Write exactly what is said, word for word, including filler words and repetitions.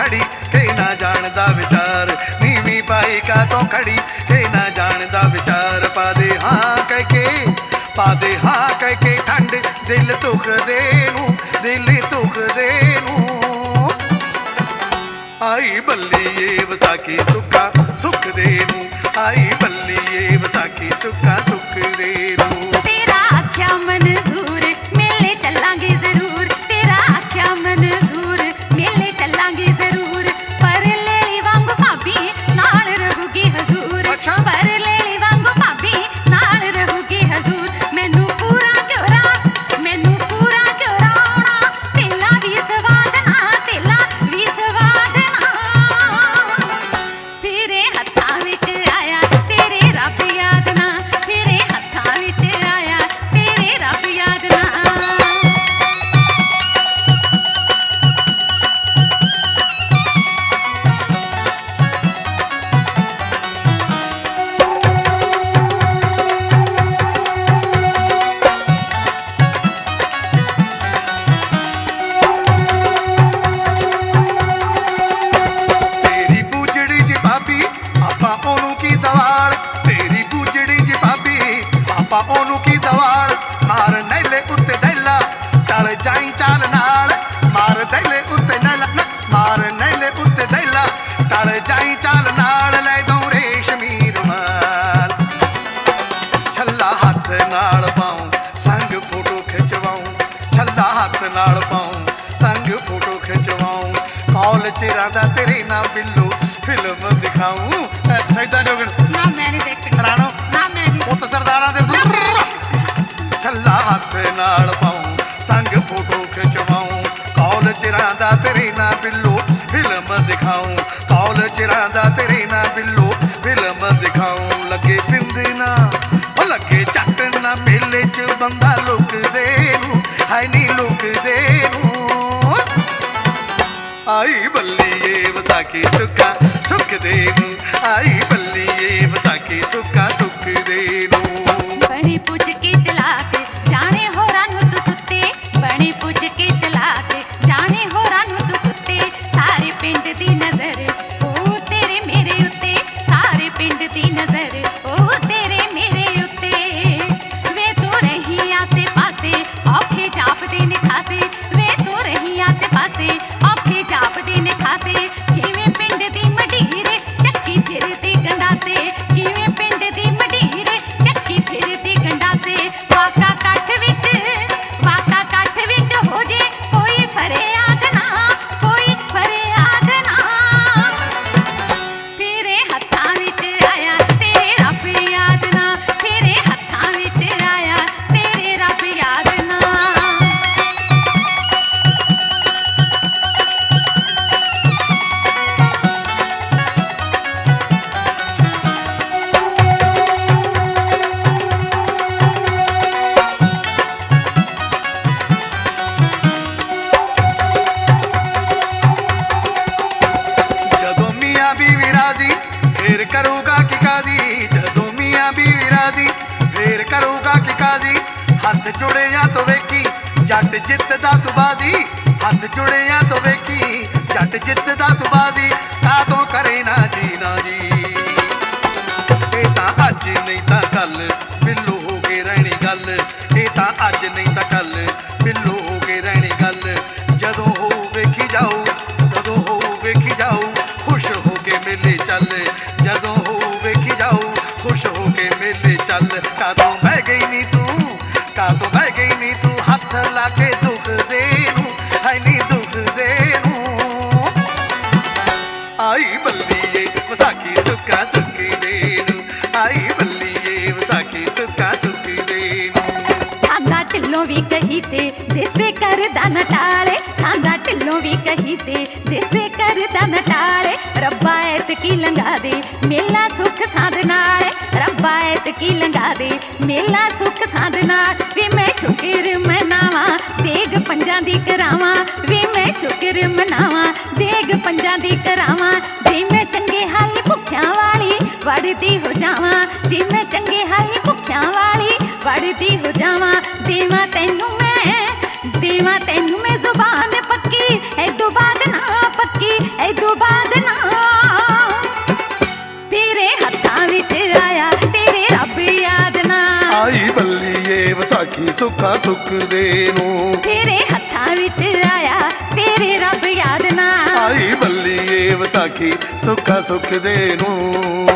खड़ी के ना जानदा विचार, नीवी पाई का तो खड़ी के ना जानदा विचार। पा दे हाँ कह के, पा दे हाँ कह के ठंड दिल दुख दे नू, दिल दुख दे नू। आई बल्लीए विसाखी सुखा सुख दे नू, आई बल्लीए विसाखी सुखा सुख दे नू। तेरा आख्या मंजूर मेले चलांगे जरूर, तेरा आख्या मंजूर मेले चलांगे जरूर। पर लेली वांगू भाभी नाल रहूगी हजूर, अच्छा? पर लेली वांगू भाभी नाल रहूगी हजूर। मैनू पूरा चोरा, मैनू पूरा चोराउणा, तेला भी स्वाद ना, तेला भी स्वाद ना। फिरे हत्थां विच आया तेरे रब याद ना, फिरे हत्थां विच आया तेरे रब याद ना। तेरी बूजड़ी जी भाभी आपा ओनू की दवाड़, तेरी बूजड़ी जी भाभी आपा ओनू की दवाड़। मार नैले उत्ते दैला टल जाई चाल नाल, मार दैले उत्ते नैला न, मार नैले उत्ते दैला टल जाई चाल नाल। लै दऊं रेशमी रुमाल, छल्ला हत्थ नाल पाऊं संग फोटो खिचवाऊं, छल्ला हत्थ नाल पाऊं संग फोटो खिचवाऊं। कॉल चिरादा तेरे ना बिल्लू फिल्म दिखाऊं। सजदा जोगन ना मैं नहीं देखनी, राणो ना मैं नहीं। पुत सरदारां दे छल्ला हत्थ नाल पाऊं संग फोटो खिचवाऊं। कॉल चिरादा तेरे ना बिल्लू फिल्म दिखाऊं, कॉल चिरादा तेरे ना बिल्लू फिल्म दिखाऊं। लगे बिंद ना ओ लगे झट ना मेले च बंदा लुक दे नू, हाय नी लुक दे नू। आई बल्लीए विसाखी सुखा सुख दे नू, आई बल्लीए विसाखी सुखा सुख दे नू। बने पुज के चला के जाने होरां नूं तू सुत्ते, बने पुज के चला के जाने होरां नूं तू सुत्ते। सारे पिंड दी नजर ओ तेरे मेरे उत्ते, सारे पिंड दी नजर ओ तेरे मेरे उत्ते। वे तू रही आसे पासे औखे जापदे ने खासे, वे तू रही आसे पासे औखे जापदे ने खासे। किवें पिंड दी मडीर ਚੱਕੀ ਫਿਰਦੀ ਗੰਡਾਸੇ, ਕਿਵੇਂ ਪਿੰਡ ਦੀ ਮਡੀਰ ਚੱਕੀ ਫਿਰਦੀ ਗੰਡਾਸੇ। ਵਾਕਾ ਕੱਠ ਵਿੱਚ, ਵਾਕਾ ਕੱਠ ਵਿੱਚ ਹੋ ਜੇ ਕੋਈ ਫਰਿਆਦ ਨਾ, ਕੋਈ ਫਰਿਆਦ ਨਾ। ਫਿਰੇ ਹੱਥਾਂ ਵਿੱਚ ਆਇਆ ਤੇਰੇ ਰੱਬ ਯਾਦ ਨਾ, ਫਿਰੇ ਹੱਥਾਂ ਵਿੱਚ ਆਇਆ ਤੇਰੇ ਰੱਬ ਯਾਦ ਨਾ। ਜਦੋਂ ਮੀਆਂ ਬੀਵੀ ਰਾਜ਼ੀ ਫੇਰ ਕਰੂਗਾ ਕੀ ਕਾਜ਼ੀ, ਜਦੋਂ ਮੀਆਂ ਬੀਵੀ ਰਾਜ਼ੀ ਫੇਰ ਕਰੂਗਾ ਕੀ ਕਾਜ਼ੀ। ਹੱਥ ਜੁੜਿਆਂ ਤੋਂ ਵੇਖੀ ਜੱਟ ਜਿੱਤਦਾ ਤੂੰ ਬਾਜ਼ੀ, ਹੱਥ ਜੁੜਿਆਂ ਤੋਂ ਵੇਖੀ ਜੱਟ ਜਿੱਤਦਾ ਤੂੰ ਬਾਜ਼ੀ। ਕਾਤੋਂ ਕਰੇ ਨਾ ਜੀ ਨਾ ਜੀ, ਇਹ ਤਾਂ ਅੱਜ ਨਹੀਂ ਤਾਂ ਕੱਲ ਬਿੱਲੂ ਹੋ ਕੇ ਰਹਿਣੀ ਗੱਲ, ਇਹ ਤਾਂ ਅੱਜ ਨਹੀਂ ਤਾਂ ਕੱਲ ਬਿੱਲੂ ਹੋ ਕੇ ਰਹਿਣੀ ਗੱਲ। ਜਦੋਂ ਹੋ ਵੇਖੀ ਜਾਊ, ਜਦੋਂ ਹੋ ਵੇਖੀ ਜਾਊ ਖੁਸ਼ ਹੋ ਕੇ ਮੇਲੇ ਚੱਲ, ਜਦੋਂ ਹੋ ਵੇਖੀ ਜਾਊ ਖੁਸ਼ ਹੋ ਕੇ ਮੇਲੇ ਚੱਲ। ਕਾਦੋਂ ਬਹਿ ਗਈ ਨੀ ਤੂੰ, ਕਾਦੋਂ ਬਹਿ ਗਈ ਨੀ ਤੂੰ ਹੱਥ ਲਾ ਕੇ ਦੁੱਖ ਦੇ ਨੂੰ, ਹਾਏ ਨੀ ਦੁੱਖ ਦੇ ਨੂੰ। आई बल्लीए विसाखी सुखा सुख दे नू, आई बल्लीए विसाखी सुखा सुख दे नू। ਖਾਂਦਾ ਢਿੱਲੋਂ ਵੀ ਕਹੀ ਤੇ ਦੇਸੇ ਕਰਦਾ ਨਟਾਲੇ, ਖਾਂਦਾ ਢਿੱਲੋਂ ਵੀ ਕਹੀ ਤੇ ਦੇਸੇ ਕਰਦਾ ਨਟਾਲੇ। ਰੱਬਾ ਐਤਕੀ ਲੰਘਾ ਦੇ ਮੇਲਾ ਸੁੱਖ ਸਾਧ ਨਾਲ, ਰੱਬਾ ਐਤਕੀ ਲੰਘਾ ਦੇ ਮੇਲਾ ਸੁੱਖ ਸਾਧ ਨਾਲ। ਵੀ ਮੈਂ ਸ਼ੁਕਰ ਮਨਾਵਾਂ ਦੇਗ ਪੰਜਾਂ ਦੀ ਕਰਾਵਾਂ, ਵੀ ਮੈਂ ਸ਼ੁਕਰ ਮਨਾਵਾਂ ਦੇਗ ਪੰਜਾਂ ਦੀ ਕਰਾਵਾਂ। ਜੇ ਮੈਂ ਚੰਗੇ ਹਾਲੀ ਭੁੱਖਿਆਂ ਵਾਲੀ ਵੜਦੀ ਹੋ ਜਾਵਾਂ, ਜੇ ਮੈਂ ਚੰਗੇ ਹਾਲੀ ਭੁੱਖਿਆਂ ਵਾਲੀ ਵੜਦੀ ਹੋ ਜਾਵਾਂ। ਦੇਵਾਂ ਤੈਨੂੰ ਮੈਂ, ਦੇਵਾਂ ਤੈਨੂੰ ਮੈਂ ਜ਼ੁਬਾਨ ਪੱਕੀ, ਐਦੋਂ ਬਾਅਦ ਨਾ ਪੱਕੀ, ਐਦੋਂ ਵਿਸਾਖੀ ਸੁੱਖਾਂ ਸੁੱਖਦੇ ਨੂੰ। ਤੇਰੇ ਹੱਥਾਂ ਵਿੱਚ ਆਇਆ ਤੇਰੇ ਰੱਬ ਯਾਦ ਨਾ ਆਈ ਬੱਲੀਏ ਵਿਸਾਖੀ ਸੁੱਖਾਂ ਸੁੱਖਦੇ ਨੂੰ।